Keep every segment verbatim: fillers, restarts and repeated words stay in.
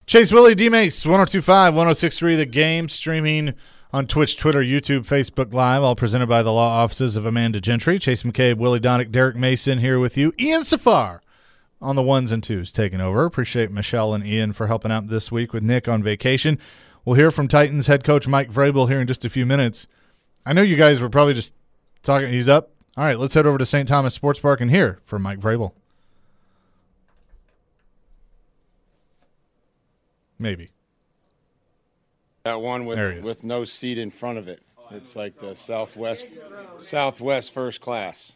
Chase Willie, D-Mace, one oh two point five, one oh six point three The Game, streaming on Twitch, Twitter, YouTube, Facebook Live, all presented by the law offices of Amanda Gentry. Chase McCabe, Willie Donick, Derek Mason here with you. Ian Safar on the ones and twos taking over. Appreciate Michelle and Ian for helping out this week with Nick on vacation. We'll hear from Titans head coach Mike Vrabel here in just a few minutes. I know you guys were probably just talking. He's up. All right, let's head over to Saint Thomas Sports Park and hear from Mike Vrabel. Maybe. That one with with no seat in front of it. It's like the Southwest Southwest first class.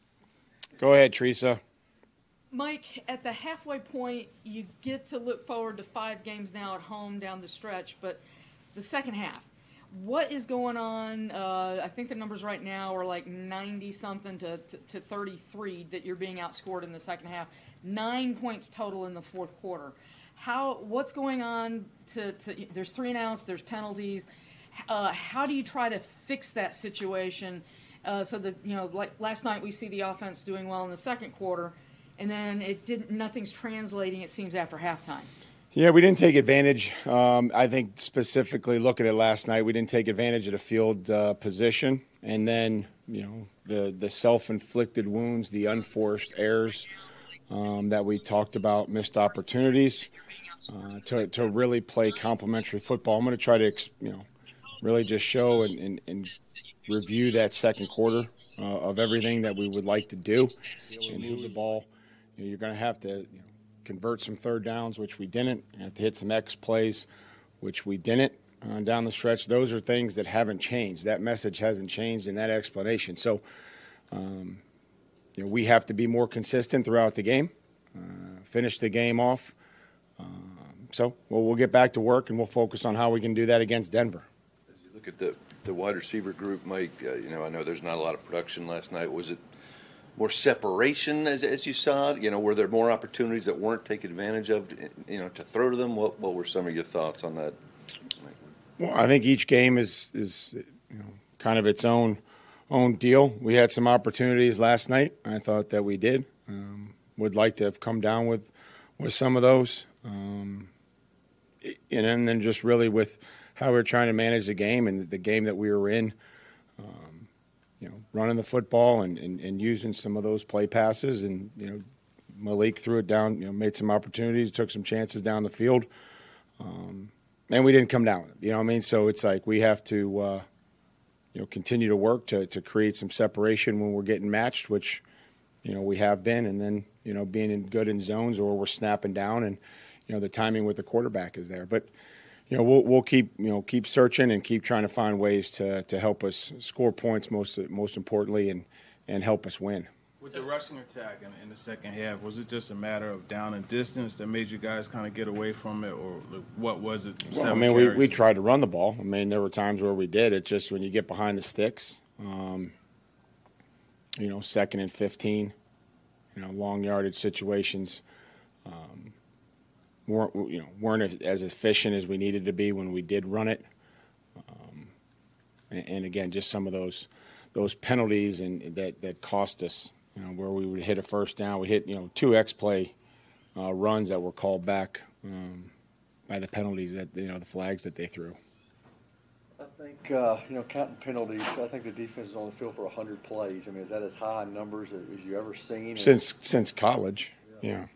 Go ahead, Teresa. Mike, at the halfway point, you get to look forward to five games now at home down the stretch, but the second half, what is going on? Uh, I think the numbers right now are like ninety-something to, to, to thirty-three that you're being outscored in the second half. Nine points total in the fourth quarter. How? What's going on? To, to there's three and outs. There's penalties. Uh, how do you try to fix that situation uh, so that you know? Like last night, we see the offense doing well in the second quarter, and then it didn't. Nothing's translating. It seems after halftime. Yeah, we didn't take advantage. Um, I think specifically looking at last night, we didn't take advantage of the field uh, position, and then you know the the self-inflicted wounds, the unforced errors um, that we talked about, missed opportunities. Uh, to to really play complementary football. I'm going to try to you know really just show and, and, and review that second quarter uh, of everything that we would like to do and move the ball. You know, you're going to have to you know, convert some third downs, which we didn't. You have to hit some X plays, which we didn't uh, down the stretch. Those are things that haven't changed. That message hasn't changed in that explanation. So um, you know, we have to be more consistent throughout the game, uh, finish the game off. Um, so well, we'll get back to work, and we'll focus on how we can do that against Denver. As you look at the, the wide receiver group, Mike, uh, you know, I know there's not a lot of production last night. Was it more separation as, as you saw it? You know, were there more opportunities that weren't taken advantage of, you know, to throw to them? What, what were some of your thoughts on that? Well, I think each game is, is you know, kind of its own own deal. We had some opportunities last night. I thought that we did. Um, would like to have come down with, with some of those. Um, and then just really with how we're trying to manage the game and the game that we were in, um, you know, running the football and, and, and using some of those play passes. And, you know, Malik threw it down, you know, made some opportunities, took some chances down the field. Um, and we didn't come down with it, you know what I mean? So it's like we have to, uh, you know, continue to work to, to create some separation when we're getting matched, which, you know, we have been. And then, you know, being in good in zones or we're snapping down and, you know, the timing with the quarterback is there. But, you know, we'll we'll keep, you know, keep searching and keep trying to find ways to to help us score points most most importantly and, and help us win. With the rushing attack in, in the second half, was it just a matter of down and distance that made you guys kind of get away from it, or what was it? Well, I mean, we, we tried to run the ball. I mean, there were times where we did. It's just when you get behind the sticks, um, you know, second and fifteen, you know, long yardage situations. Um, weren't you know weren't as efficient as we needed to be when we did run it, um, and, and again, just some of those those penalties and that that cost us. You know, where we would hit a first down, we hit you know two X play uh, runs that were called back um, by the penalties that you know the flags that they threw. I think uh, you know counting penalties. I think the defense is on the field for one hundred plays. I mean, is that as high numbers as you ever seen? Since since college, yeah. yeah.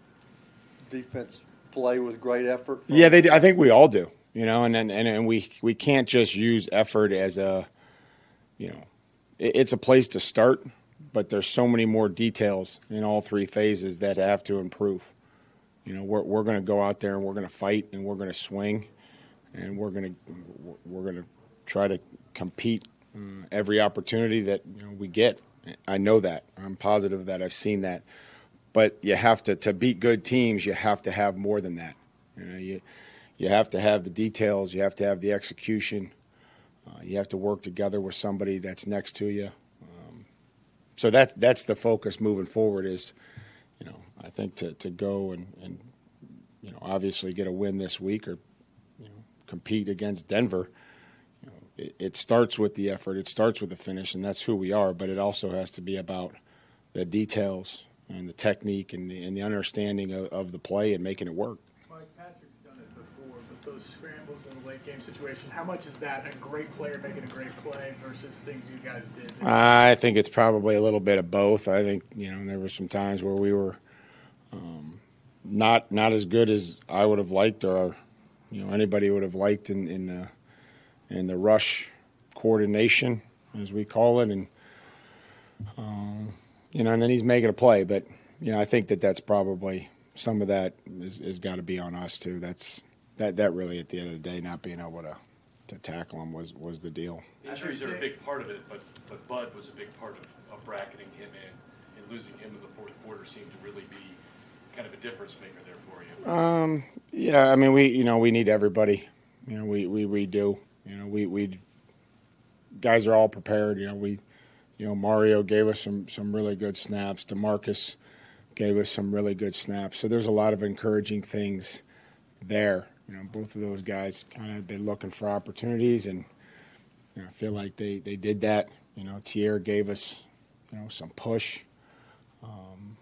Defense play with great effort. Yeah, they. Do. I think we all do. You know, and and and we we can't just use effort as a, you know, it, it's a place to start, but there's so many more details in all three phases that have to improve. You know, we're we're going to go out there and we're going to fight and we're going to swing, and we're going to we're going to try to compete uh, every opportunity that you know, we get. I know that. I'm positive that I've seen that. But you have to to beat good teams. You have to have more than that. You know, you you have to have the details. You have to have the execution. Uh, you have to work together with somebody that's next to you. Um, so that's that's the focus moving forward. Is you know I think to, to go and, and you know obviously get a win this week or you know compete against Denver. You know, it, it starts with the effort. It starts with the finish, and that's who we are. But it also has to be about the details and the technique and the, and the understanding of, of the play and making it work. Mike, Patrick's done it before, but those scrambles in the late game situation, how much is that a great player making a great play versus things you guys did? I think it's probably a little bit of both. I think, you know, there were some times where we were um, not not as good as I would have liked, or you know anybody would have liked in, in the in the rush coordination, as we call it, and um, you know, and then he's making a play. But you know, I think that that's probably some of that is, is got to be on us too. That's that that really at the end of the day, not being able to to tackle him was was the deal. Injuries are a big part of it, but but Bud was a big part of, of bracketing him in, and losing him in the fourth quarter seemed to really be kind of a difference maker there for you. Um, yeah, I mean, we you know we need everybody. You know, we we redo. You know, we we guys are all prepared. You know, we you know Mario gave us some some really good snaps. DeMarcus gave us some really good snaps. So there's a lot of encouraging things there. You know, both of those guys kind of been looking for opportunities, and you know, I feel like they, they did that. You know, Tier gave us, you know, some push. Um,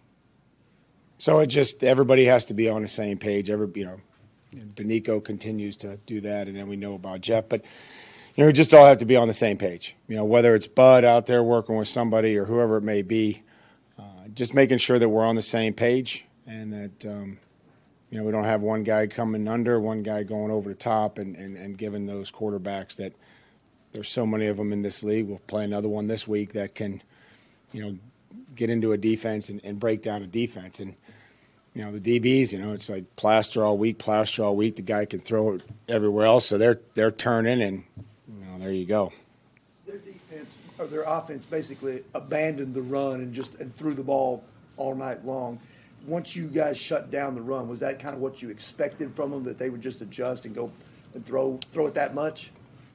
so it just everybody has to be on the same page. Every you know, Danico continues to do that, and then we know about Jeff. But you know, we just all have to be on the same page. You know, whether it's Bud out there working with somebody or whoever it may be, uh, just making sure that we're on the same page and that. Um, You know, we don't have one guy coming under, one guy going over the top, and, and, and giving those quarterbacks that there's so many of them in this league. We'll play another one this week that can, you know, get into a defense and, and break down a defense. And, you know, the D Bs, you know, it's like plaster all week, plaster all week. The guy can throw it everywhere else. So they're they're turning, and, you know, there you go. Their defense or their offense basically abandoned the run and just and threw the ball all night long. Once you guys shut down the run, was that kind of what you expected from them, that they would just adjust and go and throw throw it that much?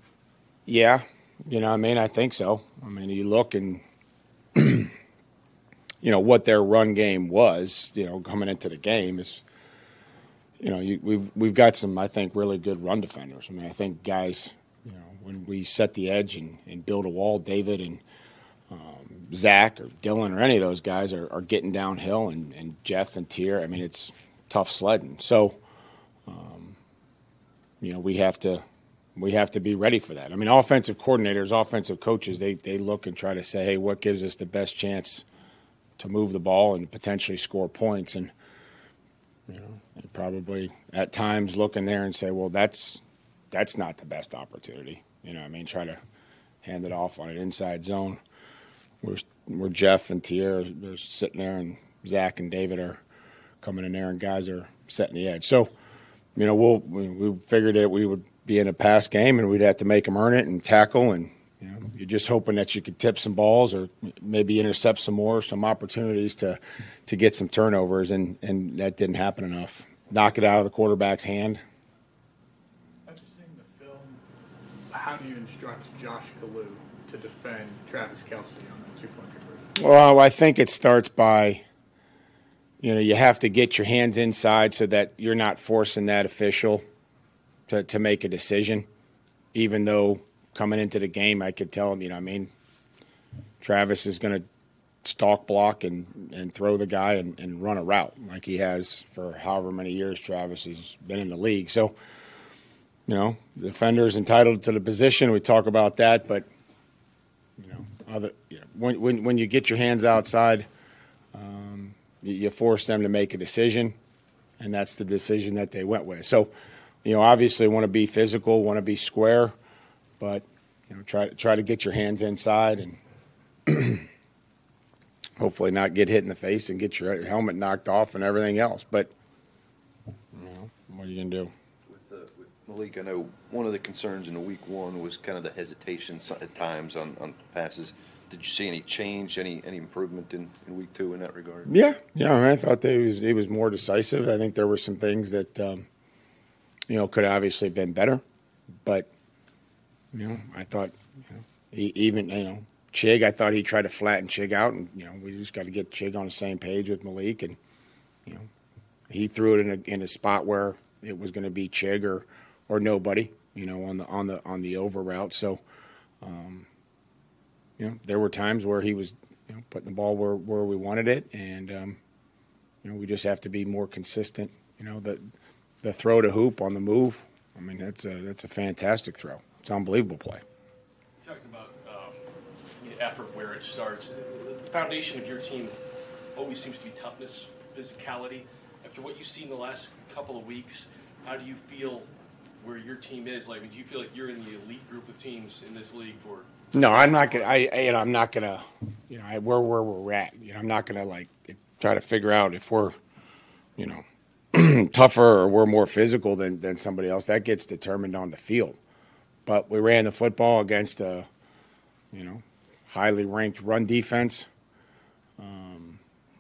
Yeah, you know, I mean, I think so. I mean, you look and, you know, what their run game was, you know, coming into the game is, you know, you, we've we've got some, I think, really good run defenders. I mean, I think guys, you know, when we set the edge and, and build a wall, David and um, Zach or Dylan or any of those guys are, are getting downhill, and, and Jeff and Tier. I mean, it's tough sledding. So, um, you know, we have to we have to be ready for that. I mean, offensive coordinators, offensive coaches, they they look and try to say, hey, what gives us the best chance to move the ball and potentially score points? And you know, and probably at times look in there and say, well, that's that's not the best opportunity. You know, I mean, try to hand it off on an inside zone. We're, we're Jeff and Tier, they're sitting there, and Zach and David are coming in there, and guys are setting the edge. So, you know, we'll, we, we figured that we would be in a pass game, and we'd have to make them earn it and tackle, and you know, you're just hoping that you could tip some balls or maybe intercept some more, some opportunities to to get some turnovers, and, and that didn't happen enough. Knock it out of the quarterback's hand. After seeing the film, how do you instruct Josh Kalu to defend Travis Kelce on the two-point conversion? Well, I think it starts by, you know, you have to get your hands inside so that you're not forcing that official to, to make a decision, even though coming into the game I could tell him, you know, I mean, Travis is going to stalk block and, and throw the guy and, and run a route like he has for however many years Travis has been in the league. So, you know, the defender is entitled to the position. We talk about that, but You know, other, you know, when when when you get your hands outside, um, you, you force them to make a decision, and that's the decision that they went with. So, you know, obviously want to be physical, want to be square, but you know, try try to get your hands inside and hopefully not get hit in the face and get your helmet knocked off and everything else. But you know, what are you gonna do? Malik, I know one of the concerns in the week one was kind of the hesitation at times on, on passes. Did you see any change, any any improvement in, in week two in that regard? Yeah, yeah. I, mean, I thought that he was he was more decisive. I think there were some things that um, you know could have obviously been better, but you know I thought you know, he, even you know Chig, I thought he tried to flatten Chig out, and you know we just got to get Chig on the same page with Malik, and you know he threw it in a in a spot where it was going to be Chig or. or nobody, you know, on the on the on the over route. So, um, you know, there were times where he was, you know, putting the ball where, where we wanted it, and um, you know, we just have to be more consistent. You know, the the throw to hoop on the move. I mean, that's a that's a fantastic throw. It's an unbelievable play. Talking about um, the effort where it starts, the foundation of your team always seems to be toughness, physicality. After what you've seen the last couple of weeks, how do you feel where your team is? Like, do you feel like you're in the elite group of teams in this league for? No, I'm not gonna. I, I you know, I'm not gonna. You know, I, where where we're at. You know, I'm not gonna like try to figure out if we're, you know, tougher or we're more physical than than somebody else. That gets determined on the field. But we ran the football against a, you know, highly ranked run defense. Um,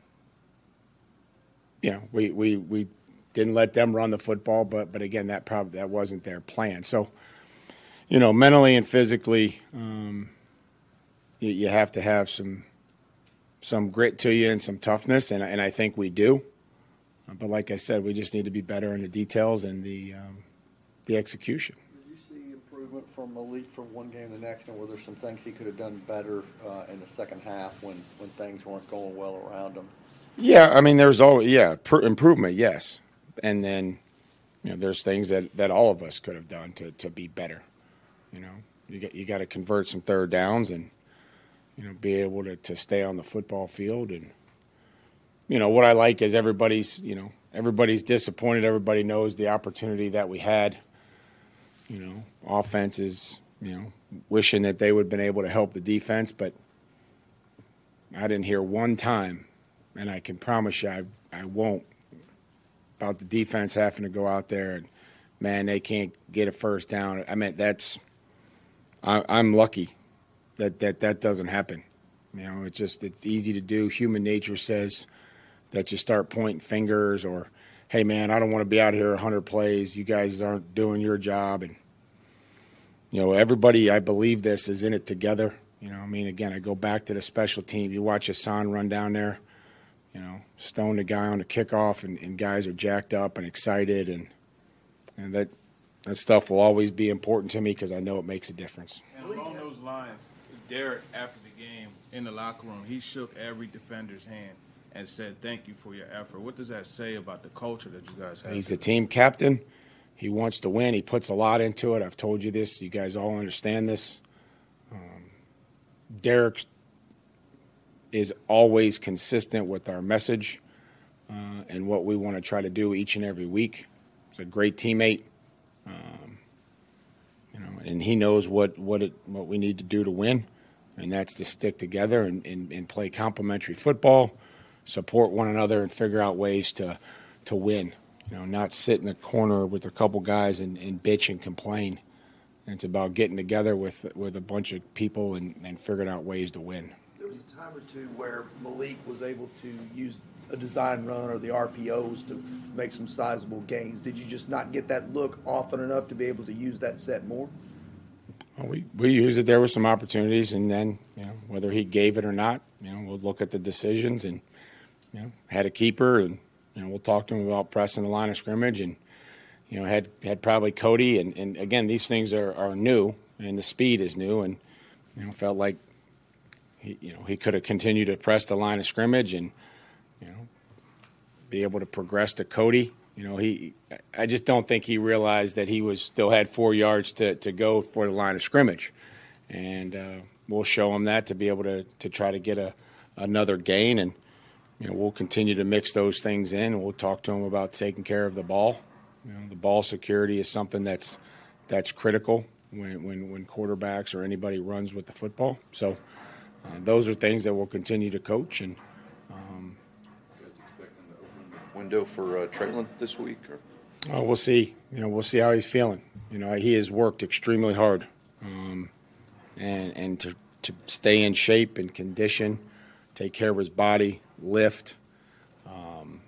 you know, we we we didn't let them run the football, but but again, that probably that wasn't their plan. So, you know, mentally and physically, um, you, you have to have some some grit to you and some toughness, and and I think we do. But like I said, we just need to be better in the details and the um, the execution. Did you see improvement from Malik from one game to the next, and were there some things he could have done better uh, in the second half when, when things weren't going well around him? Yeah, I mean, there's always yeah pr- improvement, yes, and then you know there's things that, that all of us could have done to, to be better. You know, you got you got to convert some third downs and you know be able to, to stay on the football field. And you know what I like is everybody's you know everybody's disappointed. Everybody knows the opportunity that we had. You know, offense is you know wishing that they would have been able to help the defense, but I didn't hear one time. And I can promise you I, I won't, about the defense having to go out there and, man, they can't get a first down. I mean, that's I, I'm lucky that, that that doesn't happen. You know, it's just it's easy to do. Human nature says that you start pointing fingers or, hey, man, I don't want to be out here one hundred plays. You guys aren't doing your job. And, you know, everybody, I believe this, is in it together. You know, I mean, again, I go back to the special team. You watch Hassan run down there. You know, stone the guy on the kickoff, and, and guys are jacked up and excited, and and that that stuff will always be important to me because I know it makes a difference. And along those lines, Derek, after the game in the locker room, he shook every defender's hand and said, "Thank you for your effort." What does that say about the culture that you guys have? He's the team captain. He wants to win. He puts a lot into it. I've told you this. You guys all understand this. Um, Derek is always consistent with our message uh, and what we want to try to do each and every week. He's a great teammate, um, you know, and he knows what what it what we need to do to win, and that's to stick together and, and, and play complementary football, support one another, and figure out ways to to win. You know, not sit in the corner with a couple guys and, and bitch and complain. And it's about getting together with with a bunch of people and, and figuring out ways to win. There was a time or two where Malik was able to use a design run or the R P Os to make some sizable gains. Did you just not get that look often enough to be able to use that set more? Well, we, we used it. There were some opportunities, and then, you know, whether he gave it or not, you know, we'll look at the decisions and, you know, had a keeper, and, you know, we'll talk to him about pressing the line of scrimmage, and, you know, had had probably Cody, and, and again, these things are, are new, and the speed is new, and, you know, felt like He, you know, he could have continued to press the line of scrimmage and, you know, be able to progress to Cody. You know, he, I just don't think he realized that he was still had four yards to, to go for the line of scrimmage. And uh, we'll show him that to be able to, to try to get a, another gain. And, you know, we'll continue to mix those things in. We'll talk to him about taking care of the ball. You know, the ball security is something that's, that's critical when, when, when quarterbacks or anybody runs with the football. So, Uh, those are things that we'll continue to coach. And um, You guys expecting to open the window for uh, Traylon this week? Or? oh, we'll see. You know, we'll see how he's feeling. You know, he has worked extremely hard, um, and and to to stay in shape and condition, take care of his body, lift, um,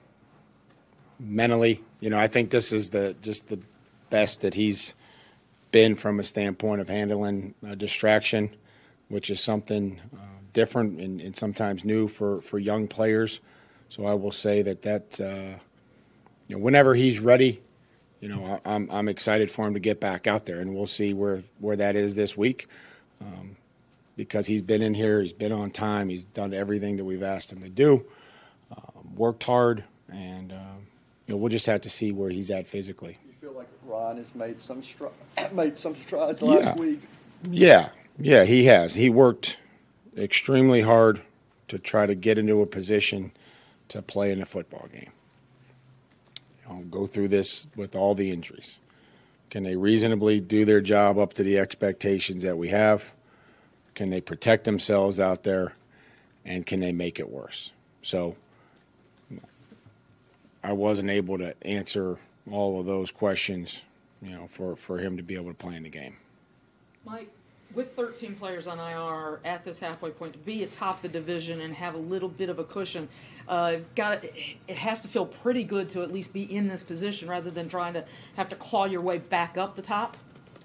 mentally. You know, I think this is the just the best that he's been from a standpoint of handling a distraction, which is something uh, different and, and sometimes new for, for young players. So I will say that that uh, you know, whenever he's ready, you know, I, I'm I'm excited for him to get back out there, and we'll see where where that is this week, um, because he's been in here, he's been on time, he's done everything that we've asked him to do, um, worked hard, and uh, you know, we'll just have to see where he's at physically. You feel like Ryan has made some stri- made some strides last Yeah. week? Yeah, yeah, he has. He worked extremely hard to try to get into a position to play in a football game. You know, go through this with all the injuries. Can they reasonably do their job up to the expectations that we have? Can they protect themselves out there? And can they make it worse? So I wasn't able to answer all of those questions, you know, for, for him to be able to play in the game. Mike, with thirteen players on I R at this halfway point, to be atop the division and have a little bit of a cushion, uh, got it has to feel pretty good to at least be in this position rather than trying to have to claw your way back up the top.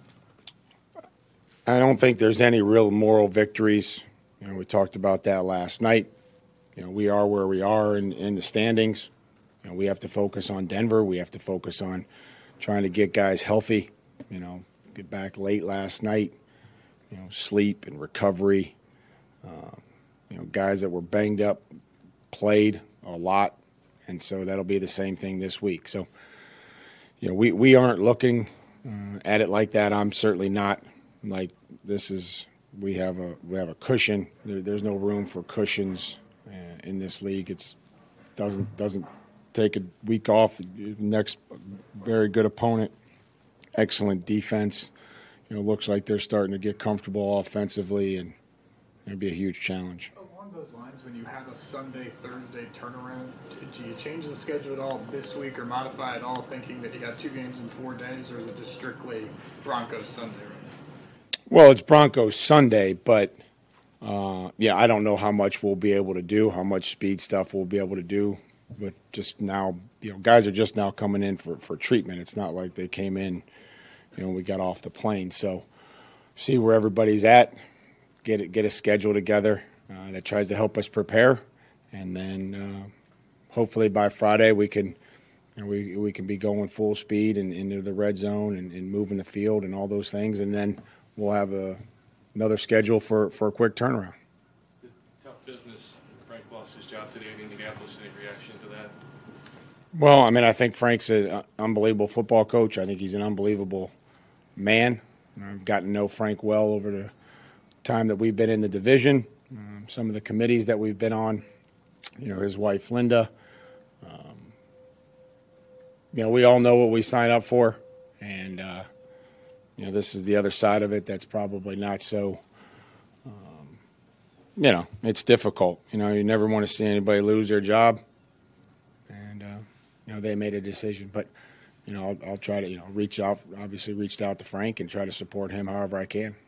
I don't think there's any real moral victories. You know, we talked about that last night. You know, we are where we are in, in the standings. You know, we have to focus on Denver. We have to focus on trying to get guys healthy. You know, get back late last night. You know, sleep and recovery. Uh, you know, guys that were banged up played a lot, and so that'll be the same thing this week. So, you know, we, we aren't looking uh, at it like that. I'm certainly not. Like, this is we have a we have a cushion. There, there's no room for cushions uh, in this league. It's doesn't doesn't take a week off. Next, very good opponent, excellent defense. You know, looks like they're starting to get comfortable offensively, and it'll be a huge challenge. Along those lines, when you have a Sunday, Thursday turnaround, do you change the schedule at all this week or modify at all, thinking that you got two games in four days, or is it just strictly Broncos Sunday right now? Well, it's Broncos Sunday, but uh, yeah, I don't know how much we'll be able to do, how much speed stuff we'll be able to do with just now. You know, guys are just now coming in for, for treatment. It's not like they came in, you know, we got off the plane. So see where everybody's at, get it, get a schedule together uh, that tries to help us prepare, and then uh, hopefully by Friday we can. You know, we we can be going full speed and into the red zone and, and moving the field and all those things, and then we'll have a, another schedule for, for a quick turnaround. It's a tough business. Frank lost his job today in Indianapolis. Any reaction to that? Well, I mean, I think Frank's an unbelievable football coach. I think he's an unbelievable man. I've gotten to know Frank well over the time that we've been in the division, um, some of the committees that we've been on, you know, his wife, Linda. Um, you know, we all know what we sign up for, and uh, you know, this is the other side of it that's probably not so, um, you know, it's difficult. You know, you never want to see anybody lose their job. And, uh, you know, they made a decision. But, you know, I'll, I'll try to, you know, reach out, obviously reached out to Frank and try to support him however I can.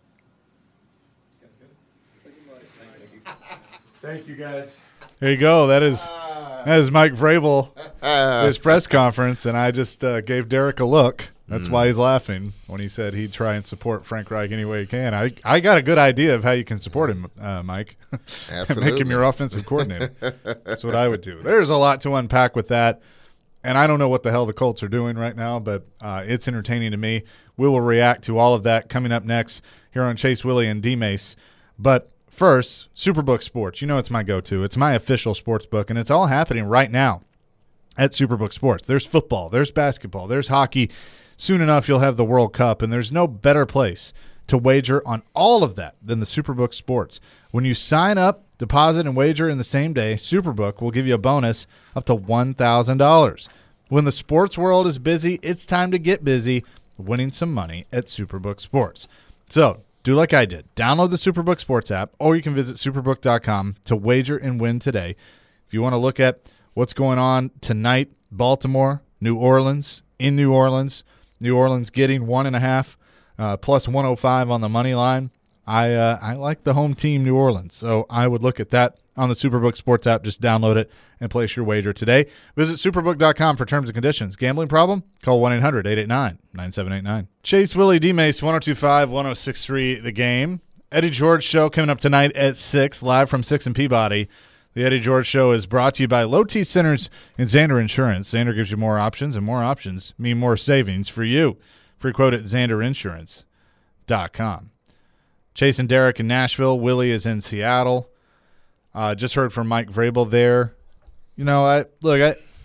Thank you, guys. There you go. That is that is Mike Vrabel, his press conference, and I just uh, gave Derek a look. That's mm. why he's laughing when he said he'd try and support Frank Reich any way he can. I I got a good idea of how you can support him, uh, Mike. Absolutely. Make him your offensive coordinator. That's what I would do. There's a lot to unpack with that, and I don't know what the hell the Colts are doing right now, but uh, it's entertaining to me. We will react to all of that coming up next here on Chase, Willie, and D-Mace. But first, Superbook Sports. You know it's my go-to. It's my official sports book, and it's all happening right now at Superbook Sports. There's football. There's basketball. There's hockey. Soon enough, you'll have the World Cup, and there's no better place to wager on all of that than the Superbook Sports. When you sign up, deposit, and wager in the same day, Superbook will give you a bonus up to one thousand dollars. When the sports world is busy, it's time to get busy winning some money at Superbook Sports. So do like I did. Download the Superbook Sports app, or you can visit superbook dot com to wager and win today. If you want to look at what's going on tonight, Baltimore, New Orleans, in New Orleans, New Orleans getting one and a half, uh, plus one oh five on the money line. I uh, I like the home team, New Orleans, so I would look at that on the Superbook Sports app. Just download it and place your wager today. Visit superbook dot com for terms and conditions. Gambling problem? Call one eight hundred eight eight nine nine seven eight nine. Chase, Willie, D-Mace, one oh two point five, one oh six point three, The Game. Eddie George Show coming up tonight at six, live from six in Peabody. The Eddie George Show is brought to you by Low T Centers and Zander Insurance. Zander gives you more options, and more options mean more savings for you. Free quote at zander insurance dot com. Chase and Derek in Nashville. Willie is in Seattle. Uh, just heard from Mike Vrabel there. You know, I look, I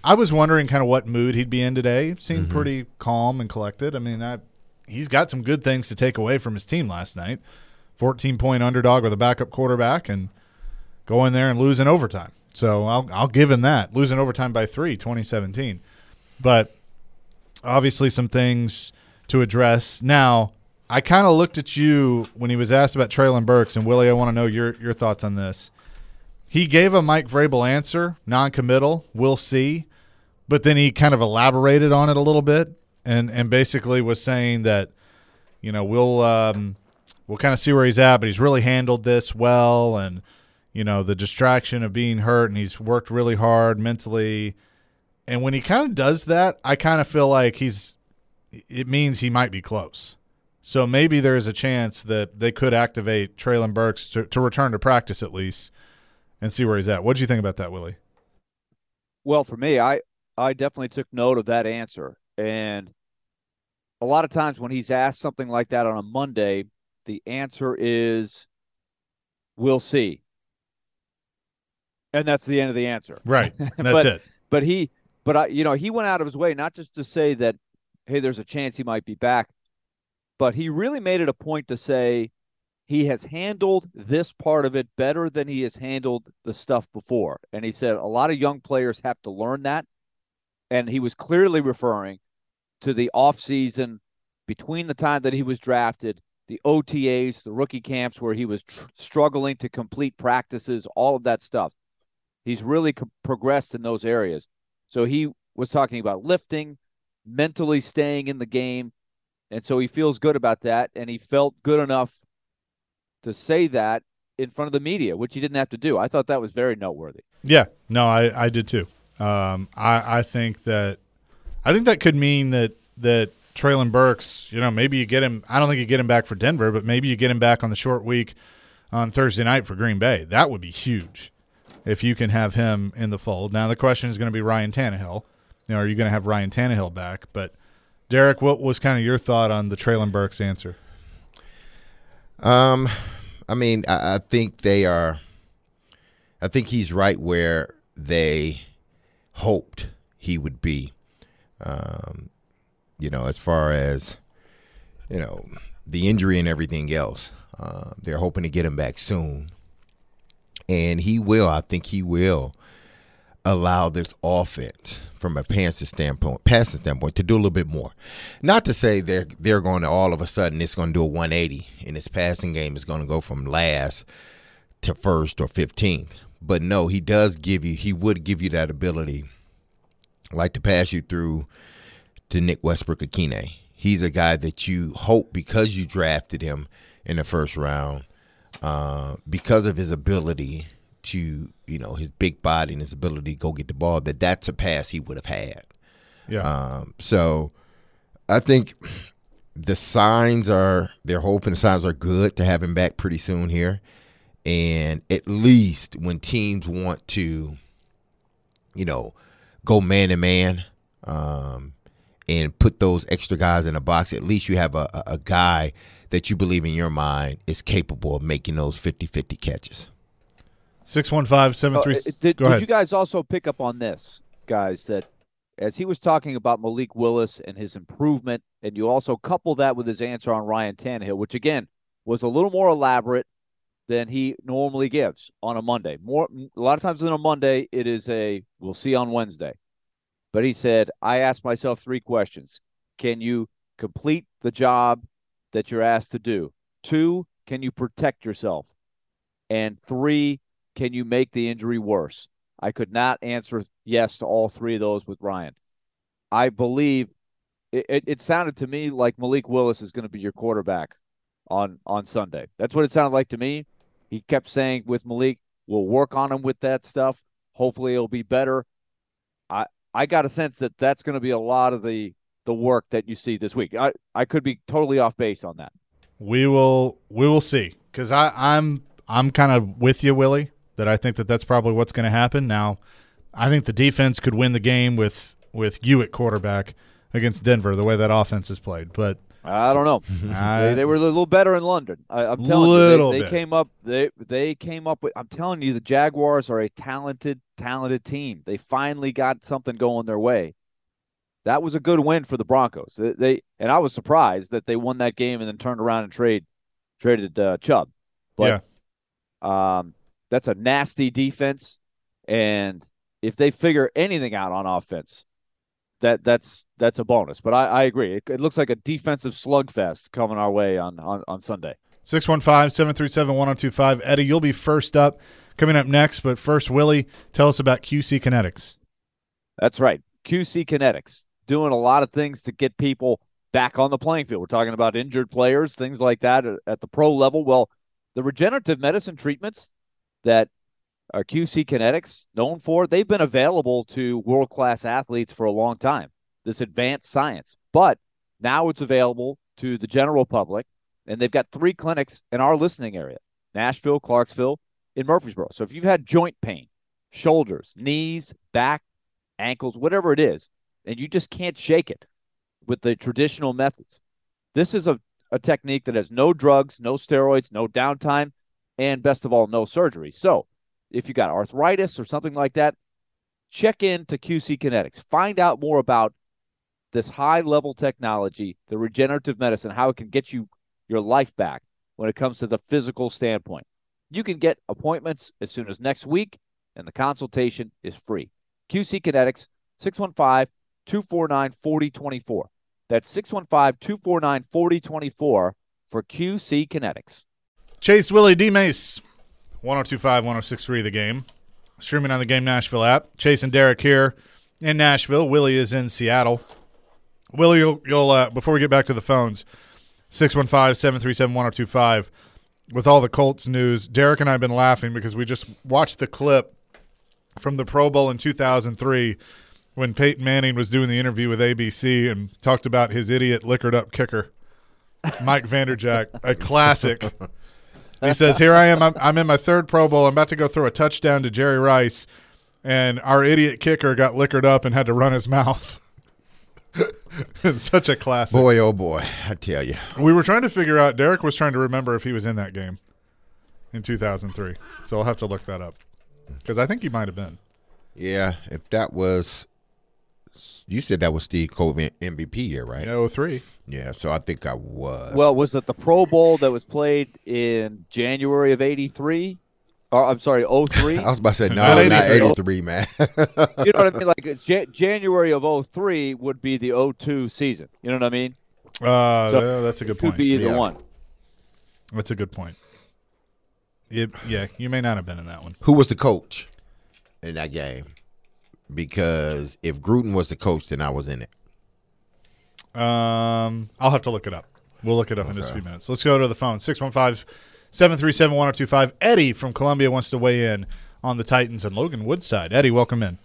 I was wondering kind of what mood he'd be in today. Seemed Mm-hmm. pretty calm and collected. I mean, I, he's got some good things to take away from his team last night. fourteen-point underdog with a backup quarterback and go in there and lose in overtime. So I'll I'll give him that. Losing overtime by three, twenty seventeen. But obviously some things to address. Now, I kind of looked at you when he was asked about Treylon Burks, and Willie, I want to know your your thoughts on this. He gave a Mike Vrabel answer, non-committal, we'll see, but then he kind of elaborated on it a little bit and, and basically was saying that, you know, we'll um, we'll kind of see where he's at, but he's really handled this well, and, you know, the distraction of being hurt, and he's worked really hard mentally. And when he kind of does that, I kind of feel like he's it means he might be close. So maybe there is a chance that they could activate Treylon Burks to, to return to practice at least and see where he's at. What did you think about that, Willie? Well, for me, I, I definitely took note of that answer. And a lot of times when he's asked something like that on a Monday, the answer is, we'll see. And that's the end of the answer. Right. That's but, it. But he, but I, you know, he went out of his way not just to say that, hey, there's a chance he might be back, but he really made it a point to say he has handled this part of it better than he has handled the stuff before. And he said a lot of young players have to learn that. And he was clearly referring to the offseason between the time that he was drafted, the O T As, the rookie camps where he was tr- struggling to complete practices, all of that stuff. He's really co- progressed in those areas. So he was talking about lifting, mentally staying in the game. And so he feels good about that. And he felt good enough to say that in front of the media, which he didn't have to do. I thought that was very noteworthy. Yeah, no, I, I did too. Um, I, I think that I think that could mean that that Treylon Burks, you know, maybe you get him. I don't think you get him back for Denver, but maybe you get him back on the short week on Thursday night for Green Bay. That would be huge if you can have him in the fold. Now the question is going to be Ryan Tannehill. You know, are you going to have Ryan Tannehill back? But Derek, what was kind of your thought on the Treylon Burks answer? Um, I mean, I, I think they are. I think he's right where they hoped he would be. Um, you know, as far as you know, the injury and everything else, uh, they're hoping to get him back soon, and he will. I think he will allow this offense from a passing standpoint, passing standpoint, to do a little bit more. Not to say they're they're going to all of a sudden it's going to do a one eighty and his passing game is going to go from last to first or fifteenth. But no, he does give you, he would give you that ability, like to pass you through to Nick Westbrook-Akine. He's a guy that you hope, because you drafted him in the first round, uh, because of his ability to, you know, his big body and his ability to go get the ball, that that's a pass he would have had. Yeah. Um, so I think the signs are, they're hoping the signs are good to have him back pretty soon here. And at least when teams want to, you know, go man to man um, and put those extra guys in a box, at least you have a, a guy that you believe in your mind is capable of making those fifty-fifty catches. six one five, seven three. Uh, did, Go did ahead. you guys also pick up on this, guys, that as he was talking about Malik Willis and his improvement, and you also couple that with his answer on Ryan Tannehill, which, again, was a little more elaborate than he normally gives on a Monday. More, a lot of times on a Monday, it is a, we'll see on Wednesday. But he said, I asked myself three questions. Can you complete the job that you're asked to do? Two, can you protect yourself? And three, can you make the injury worse? I could not answer yes to all three of those with Ryan. I believe it, it, it sounded to me like Malik Willis is going to be your quarterback on, on Sunday. That's what it sounded like to me. He kept saying with Malik, we'll work on him with that stuff. Hopefully it'll be better. I I got a sense that that's going to be a lot of the, the work that you see this week. I, I could be totally off base on that. We will we will see, because I'm I'm kind of with you, Willie, that I think that that's probably what's going to happen. Now, I think the defense could win the game with with you at quarterback against Denver, the way that offense is played. But I don't know. they, they were a little better in London. I, I'm telling little you, they, they bit. came up. They they came up with. I'm telling you, the Jaguars are a talented, talented team. They finally got something going their way. That was a good win for the Broncos. They, they and I was surprised that they won that game and then turned around and trade traded uh, Chubb. But yeah. um, that's a nasty defense, and if they figure anything out on offense, that that's that's a bonus. But I, I agree. It, it looks like a defensive slugfest coming our way on, on, on Sunday. six one five, seven three seven, one oh two five. Eddie, you'll be first up coming up next. But first, Willie, tell us about Q C Kinetics. That's right. Q C Kinetics, doing a lot of things to get people back on the playing field. We're talking about injured players, things like that at, at the pro level. Well, the regenerative medicine treatments that are Q C Kinetics known for, they've been available to world-class athletes for a long time, this advanced science. But now it's available to the general public, and they've got three clinics in our listening area, Nashville, Clarksville, in Murfreesboro. So if you've had joint pain, shoulders, knees, back, ankles, whatever it is, and you just can't shake it with the traditional methods, this is a, a technique that has no drugs, no steroids, no downtime, and best of all, no surgery. So if you got arthritis or something like that, check in to Q C Kinetics. Find out more about this high-level technology, the regenerative medicine, how it can get you your life back when it comes to the physical standpoint. You can get appointments as soon as next week, and the consultation is free. Q C Kinetics, six one five, two four nine, four oh two four. That's six one five, two four nine, four oh two four for Q C Kinetics. Chase, Willie, D-Mace, one oh two five, one oh six three The Game. Streaming on the Game Nashville app. Chase and Derek here in Nashville. Willie is in Seattle. Willie, you'll, you'll uh, before we get back to the phones, six one five, seven three seven, one oh two five. With all the Colts news, Derek and I have been laughing because we just watched the clip from the Pro Bowl in two thousand three when Peyton Manning was doing the interview with A B C and talked about his idiot liquored-up kicker, Mike Vanderjagt, a classic. He says, here I am, I'm, I'm in my third Pro Bowl. I'm about to go throw a touchdown to Jerry Rice, and our idiot kicker got liquored up and had to run his mouth. It's such a classic. Boy, oh boy, I tell you. We were trying to figure out, Derek was trying to remember if he was in that game in two thousand three. So I'll have to look that up because I think he might have been. Yeah, if that was, you said that was Steve Cove M V P year, right? oh three. Yeah, so I think I was. Well, was it the Pro Bowl that was played in January of eighty-three? Or, I'm sorry, oh three? I was about to say, no, Not not eighty-three. eighty-three, man. You know what I mean? Like J- January of oh three would be the oh two season. You know what I mean? Uh, So, yeah, that's a good Could point. be either Yeah. one. That's a good point. It, yeah, you may not have been in that one. Who was the coach in that game? Because if Gruden was the coach, then I was in it. Um, I'll have to look it up. We'll look it up in just a few minutes. Let's go to the phone. six one five, seven three seven, one oh two five. Eddie from Columbia wants to weigh in on the Titans and Logan Woodside. Eddie, welcome in.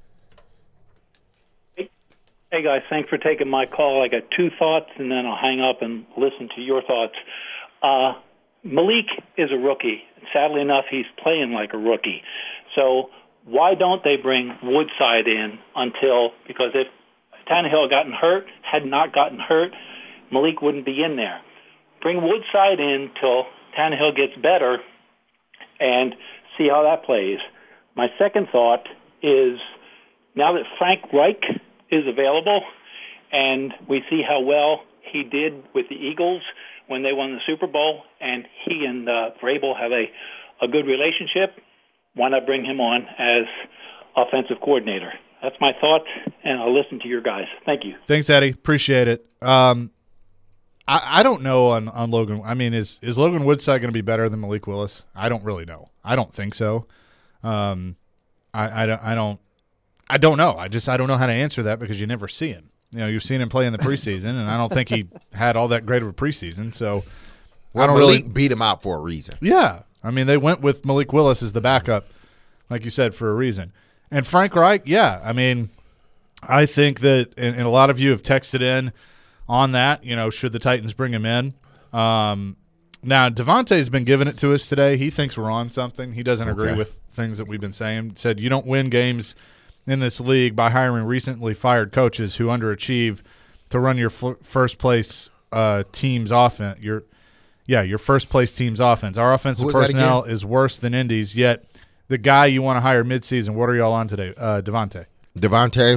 Hey, guys, thanks for taking my call. I got two thoughts, and then I'll hang up and listen to your thoughts. Uh, Malik is a rookie. Sadly enough, he's playing like a rookie. So why don't they bring Woodside in until – because if Tannehill had gotten hurt, had not gotten hurt, Malik wouldn't be in there. Bring Woodside in till Tannehill gets better and see how that plays. My second thought is now that Frank Reich – is available, and we see how well he did with the Eagles when they won the Super Bowl, and he and uh, Vrabel have a, a good relationship. Why not bring him on as offensive coordinator? That's my thoughts, and I'll listen to your guys. Thank you. Thanks, Eddie. Appreciate it. Um, I, I don't know on, on Logan. I mean, is is Logan Woodside going to be better than Malik Willis? I don't really know. I don't think so. Um, I, I don't. I don't. I don't know. I just I don't know how to answer that because you never see him. You know, you've seen him play in the preseason, and I don't think he had all that great of a preseason. So well, I don't Malik really beat him out for a reason. Yeah, I mean they went with Malik Willis as the backup, like you said, for a reason. And Frank Reich, yeah, I mean, I think that, and, and a lot of you have texted in on that. You know, should the Titans bring him in? Um, now Devontae's been giving it to us today. He thinks we're on something. He doesn't agree Okay. with things that we've been saying. Said you don't win games in this league by hiring recently fired coaches who underachieve to run your f- first place uh, team's offense. Your yeah, your first place team's offense. Our offensive personnel is worse than Indy's. Yet the guy you want to hire midseason. What are y'all on today, uh, Devontae? Devontae.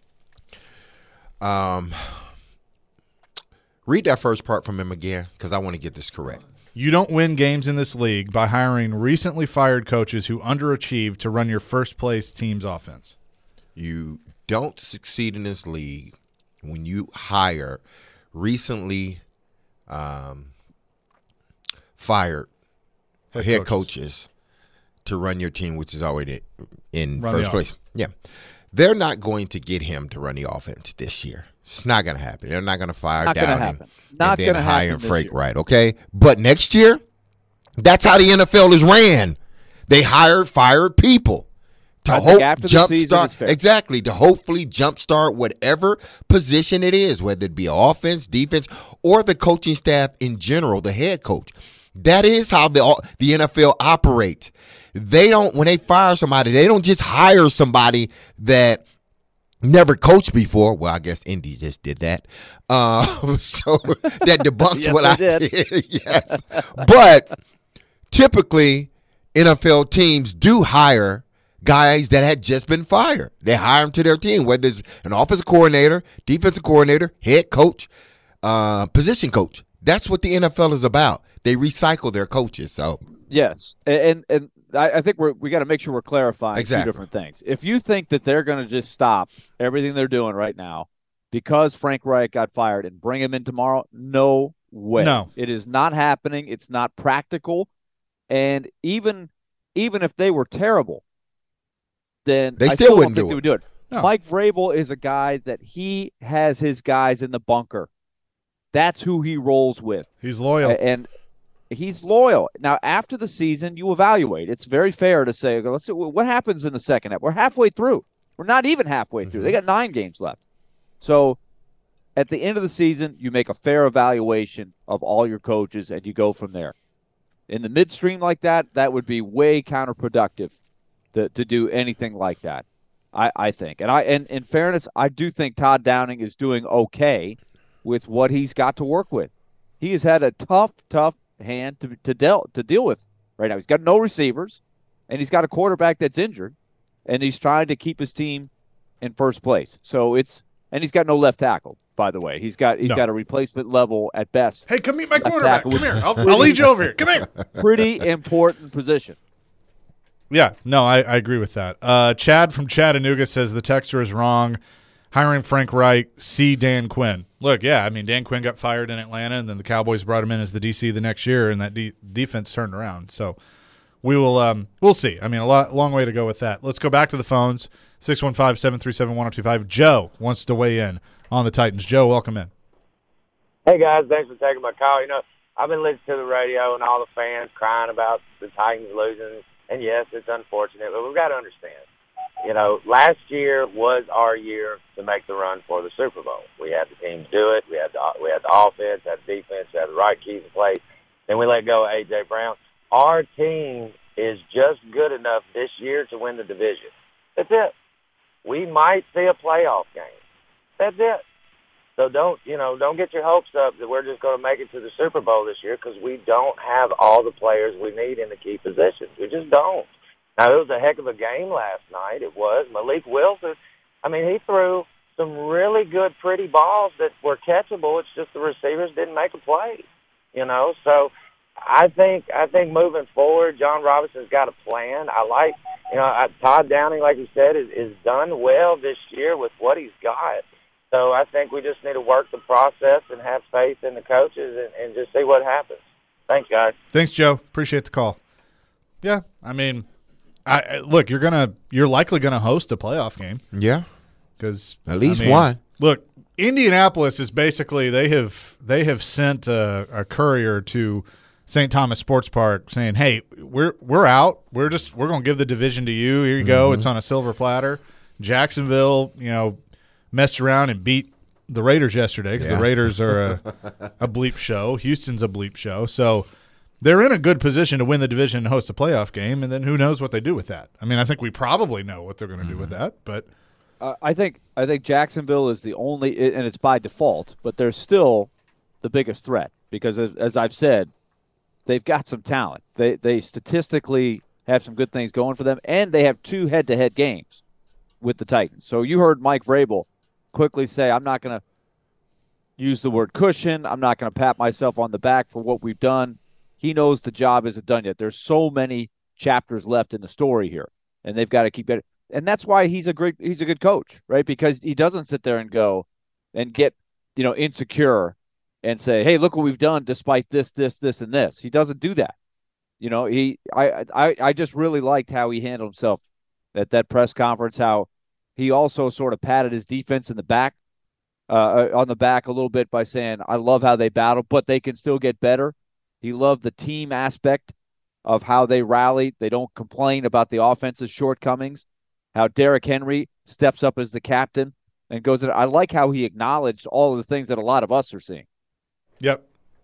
Um, read that first part from him again because I want to get this correct. You don't win games in this league by hiring recently fired coaches who underachieved to run your first place team's offense. You don't succeed in this league when you hire recently um, fired head, head coaches. coaches to run your team, which is already in Run first place. offense. Yeah. They're not going to get him to run the offense this year. It's not going to happen. They're not going to fire Not gonna Downing happen. and Not then gonna hire happen this Frank year. Wright, okay? But next year, that's how the N F L is ran. They hired, fired people to I think hope after the season, jumpstart it's fair. exactly to hopefully jumpstart whatever position it is, whether it be offense, defense, or the coaching staff in general, the head coach. That is how the the N F L operates. They don't when they fire somebody, they don't just hire somebody that never coached before. Well, I guess Indy just did that. Uh, so that debunks Yes, what they I did. did. Yes, but typically N F L teams do hire guys that had just been fired. They hire them to their team, whether it's an offensive coordinator, defensive coordinator, head coach, uh, position coach. That's what the N F L is about. They recycle their coaches. So Yes, and and I, I think we're we got to make sure we're clarifying Exactly. two different things. If you think that they're going to just stop everything they're doing right now because Frank Reich got fired and bring him in tomorrow, no way. No. It is not happening. It's not practical. And even even if they were terrible, then They I still don't wouldn't think do they it. would do it. No. Mike Vrabel is a guy that he has his guys in the bunker. That's who he rolls with. He's loyal. A- And he's loyal. Now, after the season, you evaluate. It's very fair to say, okay, let's see what happens in the second half. We're halfway through. We're not even halfway through. They got nine games left. So at the end of the season, you make a fair evaluation of all your coaches, and you go from there. In the midstream like that, that would be way counterproductive to, to do anything like that, I, I think. And I and in fairness, I do think Todd Downing is doing okay with what he's got to work with. He has had a tough, tough hand to to deal to deal with right now. He's got no receivers, and he's got a quarterback that's injured, and he's trying to keep his team in first place. So it's and he's got no left tackle. By the way, he's got he's No. got a replacement level at best. Hey, come meet my Left quarterback. tackle, Come which here. is I'll, pretty- I'll lead you over here. Come here. Pretty important position. Yeah, no, I, I agree with that. Uh, Chad from Chattanooga says the texter is wrong. Hiring Frank Reich, see Dan Quinn. Look, yeah, I mean, Dan Quinn got fired in Atlanta, and then the Cowboys brought him in as the D C the next year, and that de- defense turned around. So we will, um, we'll see. I mean, a lot, long way to go with that. Let's go back to the phones. six one five, seven three seven, one oh two five. Joe wants to weigh in on the Titans. Joe, welcome in. Hey, guys, thanks for taking my call. You know, I've been listening to the radio and all the fans crying about the Titans losing. And, yes, it's unfortunate, but we've got to understand, you know, last year was our year to make the run for the Super Bowl. We had the teams do it. We had the, we had the offense, had the defense, had the right keys in place. Then we let go of A J. Brown. Our team is just good enough this year to win the division. That's it. We might see a playoff game. That's it. So don't, you know, don't get your hopes up that we're just going to make it to the Super Bowl this year because we don't have all the players we need in the key positions. We just don't. Now, it was a heck of a game last night. It was. Malik Wilson, I mean, he threw some really good, pretty balls that were catchable. It's just the receivers didn't make a play, you know. So I think I think moving forward, John Robinson's got a plan. I like, you know, I, Todd Downing, like you said, is, is done well this year with what he's got. So I think we just need to work the process and have faith in the coaches and, and just see what happens. Thanks, guys. Thanks, Joe. Appreciate the call. Yeah, I mean, I, I look, you're gonna, you're likely gonna host a playoff game. Yeah, because at least I mean, one. Look, Indianapolis is basically they have they have sent a, a courier to Saint Thomas Sports Park saying, "Hey, we're we're out. We're just we're gonna give the division to you. Here you go. Mhm. It's on a silver platter." Jacksonville, you know, messed around and beat the Raiders yesterday because Yeah. the Raiders are a, a bleep show. Houston's a bleep show. So they're in a good position to win the division and host a playoff game, and then who knows what they do with that. I mean, I think we probably know what they're going to do with that, but Uh, I think I think Jacksonville is the only, and it's by default, but there's still the biggest threat because, as, as I've said, they've got some talent. They they statistically have some good things going for them, and they have two head-to-head games with the Titans. So you heard Mike Vrabel quickly say, I'm not going to use the word cushion. I'm not going to pat myself on the back for what we've done. He knows the job isn't done yet. There's so many chapters left in the story here, and they've got to keep it. And that's why he's a great, he's a good coach, right? Because he doesn't sit there and go and get, you know, insecure and say, hey, look what we've done despite this, this, this, and this. He doesn't do that. You know, he, I, I, I just really liked how he handled himself at that press conference, how he also sort of patted his defense in the back, uh, on the back a little bit by saying, I love how they battle, but they can still get better. He loved the team aspect of how they rally. They don't complain about the offense's shortcomings, how Derrick Henry steps up as the captain and goes in. I like how he acknowledged all of the things that a lot of us are seeing. Yep.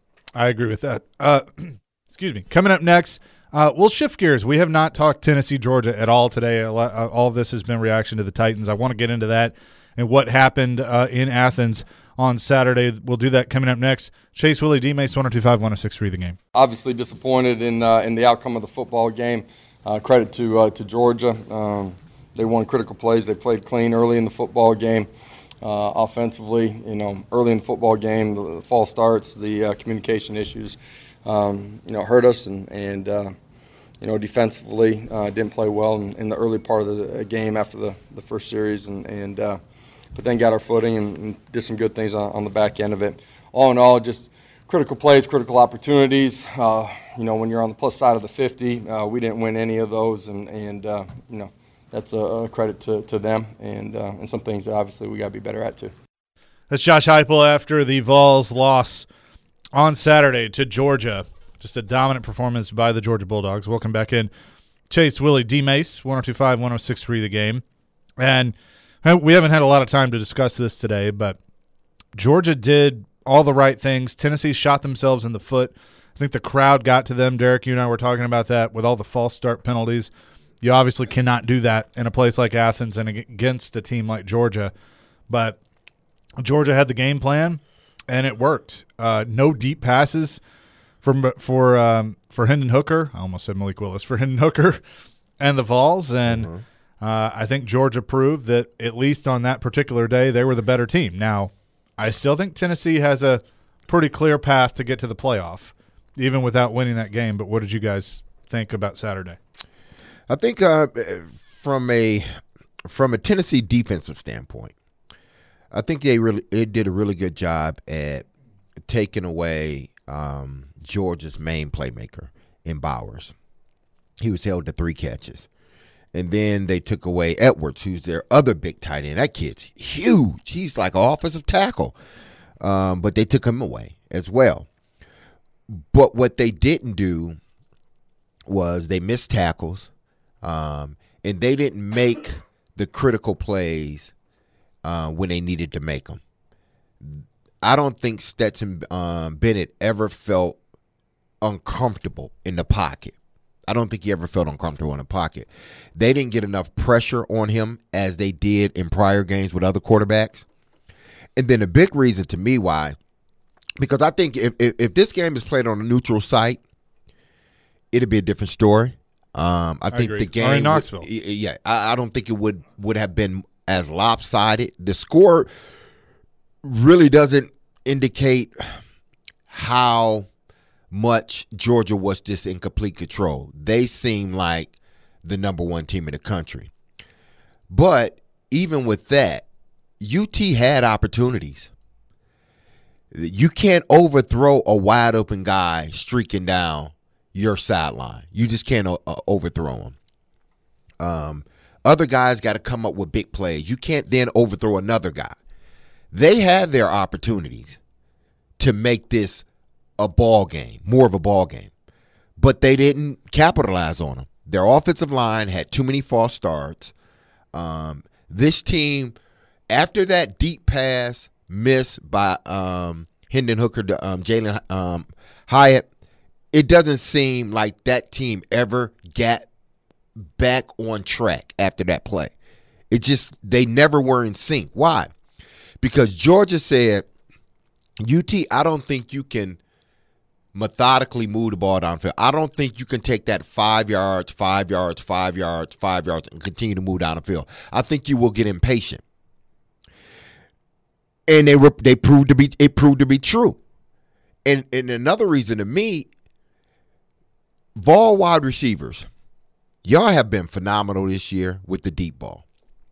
I agree with that. Uh, excuse me. Coming up next, uh, we'll shift gears. We have not talked Tennessee, Georgia at all today. All of this has been reaction to the Titans. I want to get into that and what happened uh, in Athens on Saturday. We'll do that coming up next. Chase Willie, D-Mace, one oh two five, one oh six three The Game. Obviously disappointed in uh, in the outcome of the football game. Uh, credit to uh, to Georgia. Um, they won critical plays. They played clean early in the football game. Uh, offensively, you know, early in the football game, the false starts, the uh, communication issues, um, you know, hurt us. And, and uh, you know, defensively, uh, didn't play well in, in the early part of the game after the, the first series. And, and uh, but then got our footing and, and did some good things on, on the back end of it. All in all, just critical plays, critical opportunities. Uh, you know, when you're on the plus side of the fifty, uh, we didn't win any of those, and, and uh, you know, that's a, a credit to, to them and uh, and some things that obviously we got to be better at too. That's Josh Heupel after the Vols loss on Saturday to Georgia. Just a dominant performance by the Georgia Bulldogs. Welcome back in. Chase Willie, D-Mace, one oh two five, one oh six three The Game. And we haven't had a lot of time to discuss this today, but Georgia did all the right things. Tennessee shot themselves in the foot. I think the crowd got to them. Derek, you and I were talking about that with all the false start penalties. You obviously cannot do that in a place like Athens and against a team like Georgia. But Georgia had the game plan, and it worked. Uh, no deep passes for for um, for Hendon Hooker. I almost said Malik Willis. For Hendon Hooker and the Vols. And mm-hmm. uh, I think Georgia proved that at least on that particular day they were the better team. Now, I still think Tennessee has a pretty clear path to get to the playoff, even without winning that game. But what did you guys think about Saturday? I think uh, from a from a Tennessee defensive standpoint, I think they really it did a really good job at taking away um, Georgia's main playmaker in Bowers. He was held to three catches. And then they took away Edwards, who's their other big tight end. That kid's huge. He's like an offensive tackle. Um, but they took him away as well. But what they didn't do was they missed tackles. Um, and they didn't make the critical plays uh, when they needed to make them. I don't think Stetson um, Bennett ever felt uncomfortable in the pocket. I don't think he ever felt uncomfortable in the pocket. They didn't get enough pressure on him as they did in prior games with other quarterbacks. And then the big reason to me why, because I think if, if, if this game is played on a neutral site, it'd be a different story. Um, I, I think agree. the game, or in Knoxville. Would, yeah, I, I don't think it would would have been as lopsided. The score really doesn't indicate how much Georgia was just in complete control. They seem like the number one team in the country. But even with that, U T had opportunities. You can't overthrow a wide open guy streaking down your sideline. You just can't uh, overthrow him. Um, other guys got to come up with big plays. You can't then overthrow another guy. They had their opportunities to make this a ball game, more of a ball game, but they didn't capitalize on them. Their offensive line had too many false starts. Um, this team, after that deep pass miss by um, Hendon Hooker to um, Jalen um, Hyatt, it doesn't seem like that team ever got back on track after that play. It just, they never were in sync. Why? Because Georgia said, U T, I don't think you can methodically move the ball downfield. I don't think you can take that five yards, five yards, five yards, five yards, and continue to move down the field. I think you will get impatient. And they were they proved to be it proved to be true. And and another reason to me, Vol wide receivers, y'all have been phenomenal this year with the deep ball.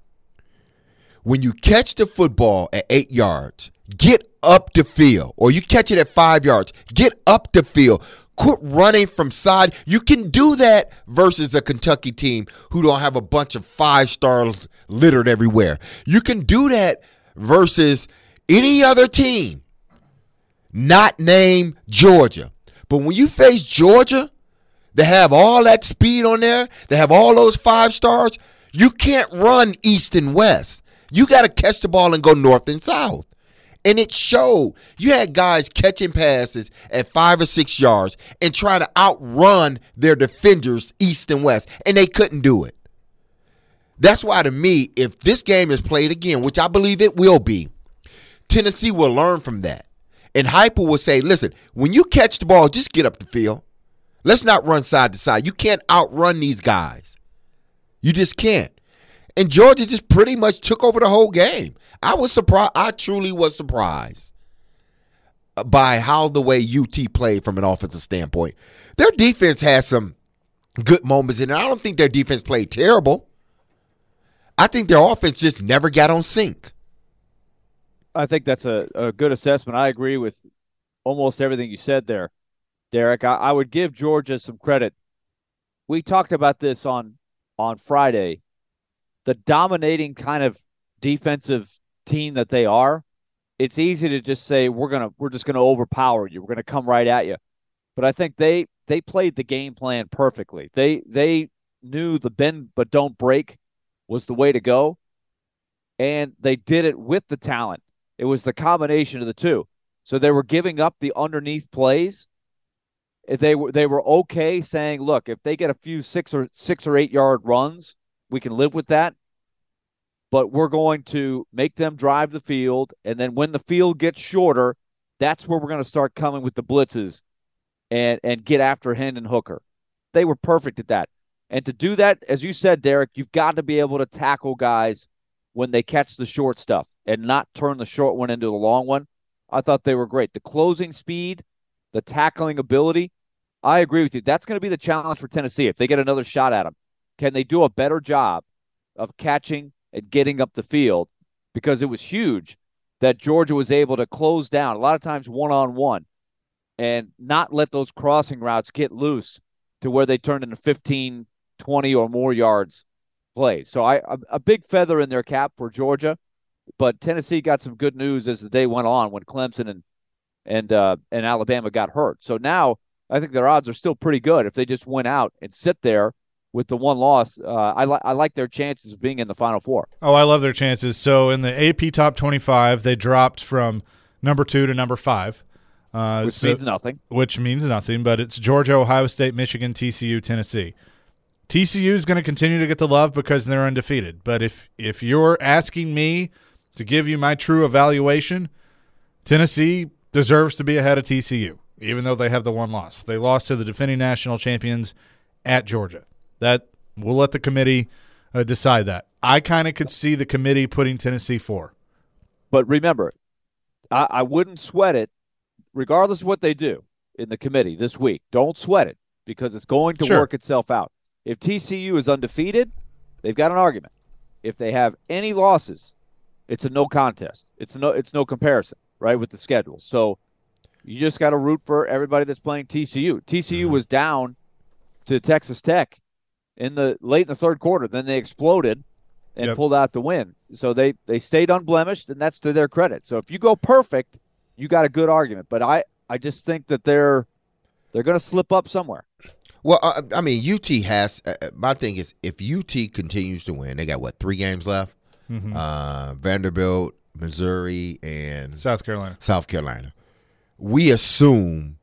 When you catch the football at eight yards, get up the field. Or you catch it at five yards, get up the field. Quit running from side. You can do that versus a Kentucky team who don't have a bunch of five stars littered everywhere. You can do that versus any other team not named Georgia. But when you face Georgia, they have all that speed on there, they have all those five stars, you can't run east and west. You got to catch the ball and go north and south. And it showed. You had guys catching passes at five or six yards and trying to outrun their defenders east and west, and they couldn't do it. That's why, to me, if this game is played again, which I believe it will be, Tennessee will learn from that. And Heupel will say, listen, when you catch the ball, just get up the field. Let's not run side to side. You can't outrun these guys. You just can't. And Georgia just pretty much took over the whole game. I was surprised. I truly was surprised by how the way U T played from an offensive standpoint. Their defense had some good moments in it. I don't think their defense played terrible. I think their offense just never got on sync. I think that's a, a good assessment. I agree with almost everything you said there, Derek. I, I would give Georgia some credit. We talked about this on, on Friday. The dominating kind of defensive team that they are, it's easy to just say we're gonna we're just gonna overpower you. We're gonna come right at you. But I think they they played the game plan perfectly. They they knew the bend but don't break was the way to go, and they did it with the talent. It was the combination of the two. So they were giving up the underneath plays. They were they were okay saying, look, if they get a few six or six or eight yard runs, we can live with that. But we're going to make them drive the field, and then when the field gets shorter, that's where we're going to start coming with the blitzes and and get after Hendon Hooker. They were perfect at that. And to do that, as you said, Derek, you've got to be able to tackle guys when they catch the short stuff and not turn the short one into the long one. I thought they were great. The closing speed, the tackling ability, I agree with you. That's going to be the challenge for Tennessee if they get another shot at them. Can they do a better job of catching and getting up the field? Because it was huge that Georgia was able to close down, a lot of times one-on-one, and not let those crossing routes get loose to where they turned into fifteen, twenty or more yards plays. So I a, a big feather in their cap for Georgia, but Tennessee got some good news as the day went on when Clemson and and uh, and Alabama got hurt. So now I think their odds are still pretty good if they just went out and sit there with the one loss. Uh, I, li- I like their chances of being in the Final Four. Oh, I love their chances. So in the A P Top twenty-five, they dropped from number two to number five. Uh, which so, means nothing. Which means nothing, but it's Georgia, Ohio State, Michigan, T C U, Tennessee. T C U is going to continue to get the love because they're undefeated. But if if you're asking me to give you my true evaluation, Tennessee deserves to be ahead of T C U, even though they have the one loss. They lost to the defending national champions at Georgia. That we'll let the committee uh, decide that. I kind of could see the committee putting Tennessee four. But remember, I, I wouldn't sweat it, regardless of what they do in the committee this week. Don't sweat it because it's going to Sure. work itself out. If T C U is undefeated, they've got an argument. If they have any losses, it's a no contest. It's no it's no comparison, right, with the schedule. So you just got to root for everybody that's playing T C U. T C U was down to Texas Tech in the late in the third quarter. Then they exploded and Yep. pulled out the win. So they, they stayed unblemished, and that's to their credit. So if you go perfect, you got a good argument. But I, I just think that they're they're going to slip up somewhere. Well, uh, I mean, U T has uh, – my thing is if U T continues to win, they got, what, three games left? Mhm. Uh, Vanderbilt, Missouri, and South Carolina. South Carolina. We assume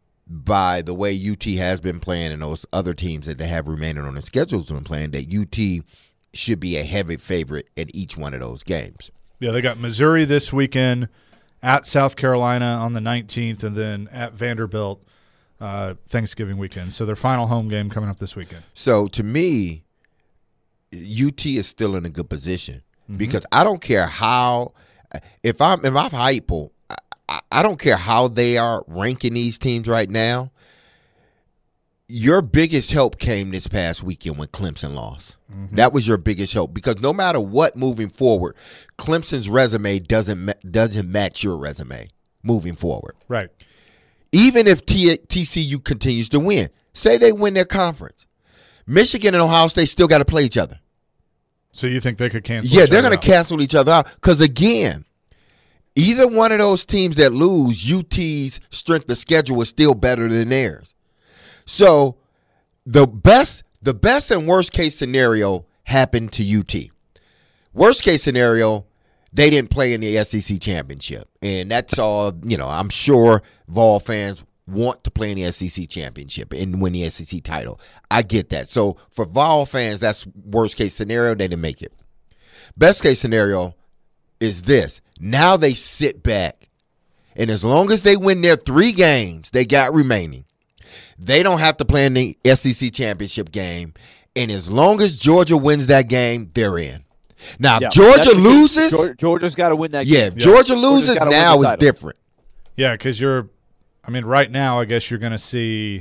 by the way U T has been playing and those other teams that they have remaining on their schedules been playing that U T should be a heavy favorite in each one of those games. Yeah, they got Missouri this weekend, at South Carolina on the nineteenth, and then at Vanderbilt uh, Thanksgiving weekend. So their final home game coming up this weekend. So to me, U T is still in a good position Mhm. because I don't care how if I'm if I'm Heupel, I, I don't care how they are ranking these teams right now. Your biggest help came this past weekend when Clemson lost. Mhm. That was your biggest help because no matter what moving forward, Clemson's resume doesn't ma- doesn't match your resume moving forward. Right. Even if T- TCU continues to win, say they win their conference, Michigan and Ohio State still got to play each other. So you think they could cancel? Yeah, each they're other going to out? cancel each other out because again, either one of those teams that lose, U T's strength of schedule is still better than theirs. So the best, the best and worst case scenario happened to U T. Worst case scenario, they didn't play in the S E C championship, and that's all. You know, I'm sure Vol fans want to play in the S E C championship and win the S E C title. I get that. So for Vol fans, that's worst case scenario. They didn't make it. Best case scenario is this: now they sit back, and as long as they win their three games they got remaining, they don't have to play in the S E C championship game. And as long as Georgia wins that game, they're in. Now, Yeah, if Georgia that's the key. loses, Georgia, Georgia's got to win that yeah, game. if Georgia Georgia's loses, gotta win now the it's title. Uh, different. Yeah, because you're, I mean, right now, I guess you're going to see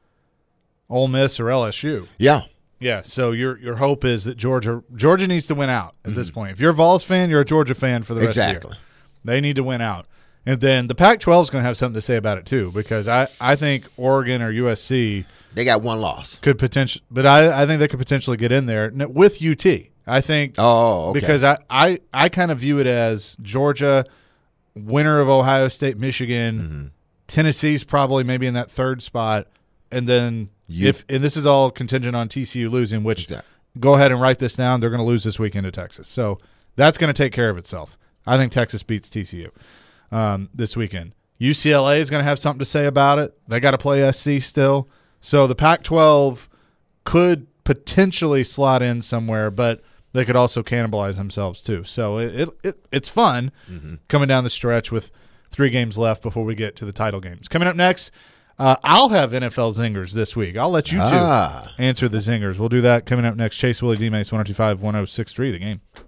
Ole Miss or L S U. Yeah. Yeah, so your your hope is that Georgia Georgia needs to win out at Mm-hmm. this point. If you're a Vols fan, you're a Georgia fan for the rest of Exactly. the year. They need to win out. And then the Pac twelve is going to have something to say about it too, because I, I think Oregon or U S C they got one loss could potentially, but I, I think they could potentially get in there N- with U T. I think Oh, okay. because I, I, I kind of view it as Georgia, winner of Ohio State, Michigan, Mm-hmm. Tennessee's probably maybe in that third spot, and then You- if and this is all contingent on T C U losing, which Exactly. go ahead and write this down. They're going to lose this weekend to Texas, so that's going to take care of itself. I think Texas beats T C U um, this weekend. U C L A is going to have something to say about it. They got to play S C still, so the Pac twelve could potentially slot in somewhere, but they could also cannibalize themselves too. So it, it, it it's fun Mm-hmm. coming down the stretch with three games left before we get to the title games. Coming up next, uh, I'll have N F L zingers this week. I'll let you two Ah. answer the zingers. We'll do that coming up next. Chase Willie D. Mace, one oh two five, one oh six three, the game.